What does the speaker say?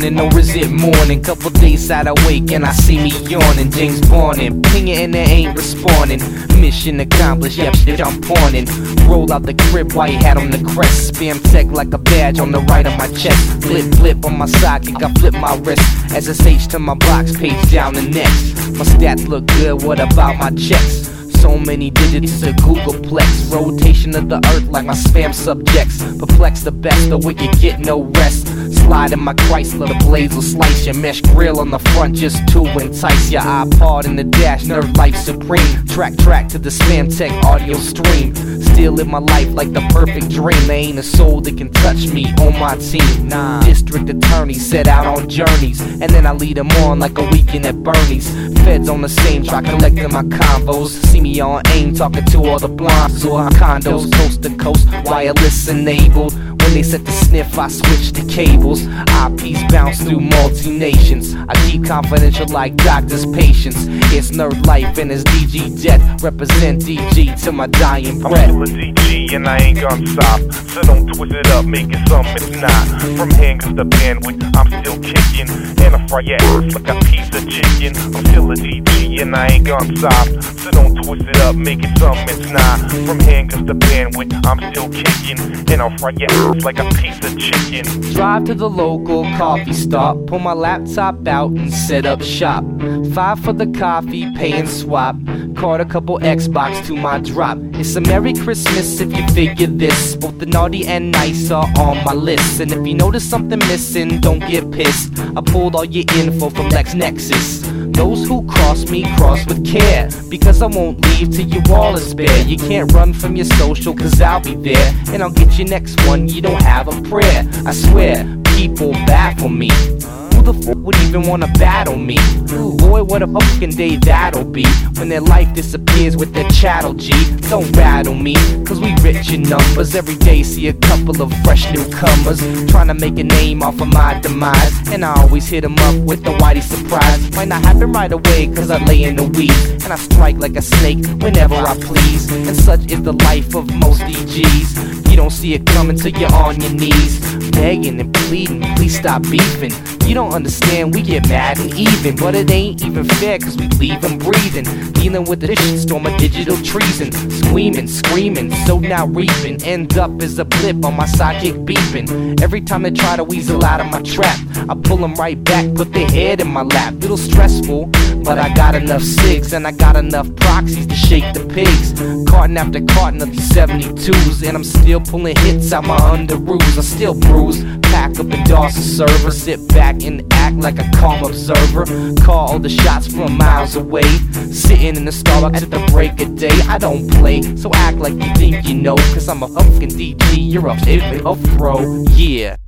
dawning, or is it morning? Couple days out awake and I see me yawning. James Bonding, pinging and they ain't responding. Mission accomplished, yep, jump on in. Roll out the crib, white hat on the crest. Spam tech like a badge on the right of my chest. Flip, flip on my sidekick, I flip my wrist. SSH to my box, page down the next. My stats look good, what about my checks? So many digits to Googleplex. Rotation of the earth like my spam subjects. Perplex the best, the wicked get no rest. Slide in my Chrysler, the blades will slice your mesh grill on the front just to entice your iPod in the dash, nerd life supreme. Track to the spam tech audio stream. Still live my life like the perfect dream. There ain't a soul that can touch me on my team. Nah. District attorney set out on journeys, and then I lead them on like a weekend at Bernie's. Feds on the same track, collecting my convos. See me on AIM, talking to all the blondes or condos, coast to coast, wireless enabled. When they set the sniff, I switch to cables. IPs bounce through multi-nations. I keep confidential like doctors' patients. It's nerd life and it's DG death. Represent DG to my dying breath. I'm still a DG and I ain't gonna stop. So don't twist it up, make it something it's not. From handcuffs to bandwidth, I'm still kicking. And I fry your ass like a piece of chicken. I'm still a DG and I ain't gonna stop. So don't twist it up, make it something it's not. From handcuffs to bandwidth, I'm still kicking. And I'll fry your ass like a piece of chicken. Drive to the local coffee stop, pull my laptop out and set up shop. 5 for the coffee, pay and swap. Caught a couple Xbox to my drop. It's a Merry Christmas if you figure this. Both the naughty and nice are on my list. And if you notice something missing, don't get pissed. I pulled all your info from LexNexus. Those who cross me, cross with care. Because I won't leave till your wall is bare. You can't run from your social, cause I'll be there. And I'll get your next one, you don't have a prayer. I swear, people baffle me. Who the fuck would even wanna battle me? Boy, what a fucking day that'll be when their life disappears with their chattel G. Don't rattle me, cause we rich in numbers. Every day see a couple of fresh newcomers trying to make a name off of my demise. And I always hit them up with the whitey surprise. Might not happen right away cause I lay in the weed, and I strike like a snake whenever I please. And such is the life of most DGs. You don't see it coming till you're on your knees, begging and pleading, please stop beefing. You don't understand, we get mad and even, but it ain't even fair cause we leave them breathing. Dealing with the shitstorm of digital treason. Screaming, screaming, so now reaping. End up as a blip on my sidekick beeping. Every time they try to weasel out of my trap, I pull them right back, put their head in my lap. Little stressful, but I got enough SIGs and I got enough proxies to shake the pigs. Carton after carton of these 72s, and I'm still pulling hits out my underoos. I still bruise, pack up and DOS a server, sit back and act like a calm observer. Call all the shots from miles away, sitting in the Starbucks at the break of day. I don't play, so act like you think you know, cause I'm a fucking DG, you're a pro, yeah.